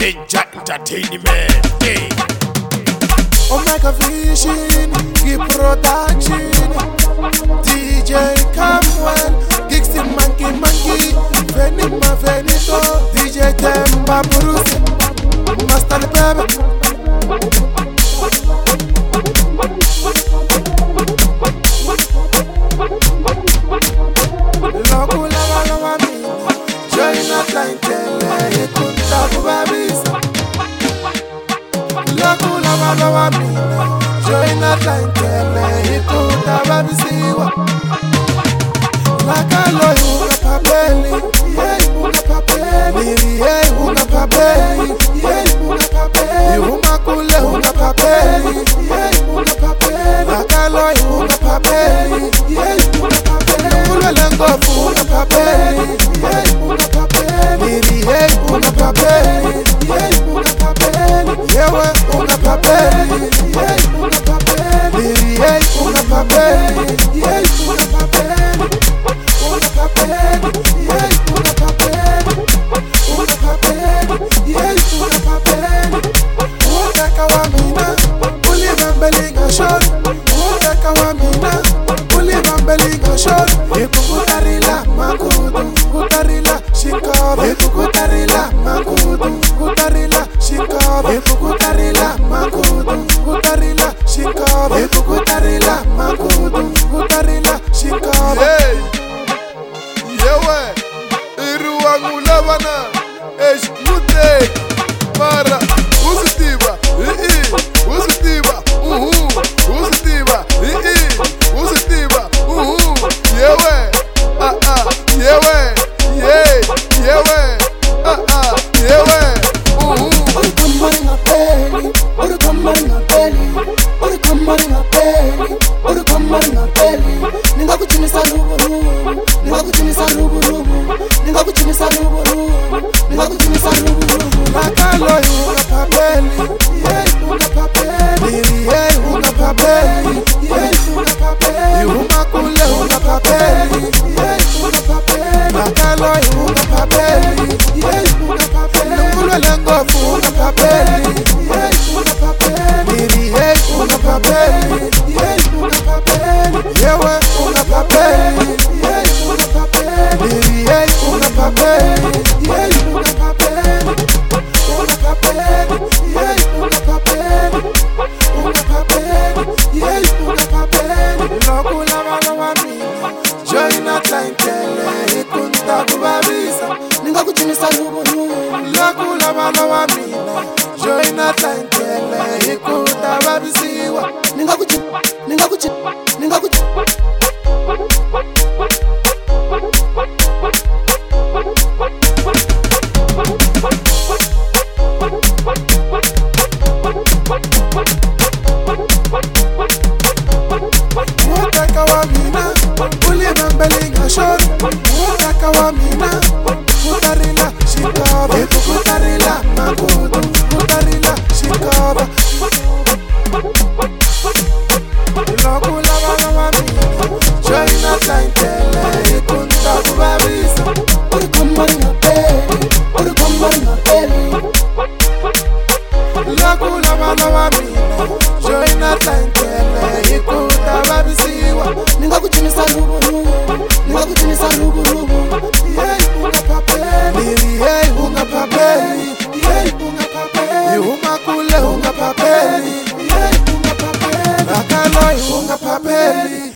Danger Entertainment. Omega Vision, Gig Production, DJ Camwell, Gixi Monkey, Venima Venito, DJ Temba Bruce, Master Baby. Join Atlantic, ikuta babisiwa. Lakalo unga papeli, unga papeli, unga papeli, unga papeli. Uma kule unga papeli, unga papeli. Lakalo unga papeli, unga papeli. Kule lengo unga papeli, unga papeli, unga papeli, unga papeli. Yewe unga papeli. Join Atlantic, ikuta babisiwa. Utaka wa mina, ulibambelinga short. Utaka wa mina, kutarila shikaba, kutarila makudu, kutarila shikaba. Join Atlantic, ikuta kubabisa. Join Atlantic, ikuta babisiwa. Ningakuchinisa rubu, Unga papeli, unga papeli, unga papeli, unga papeli. Lakalo unga papeli.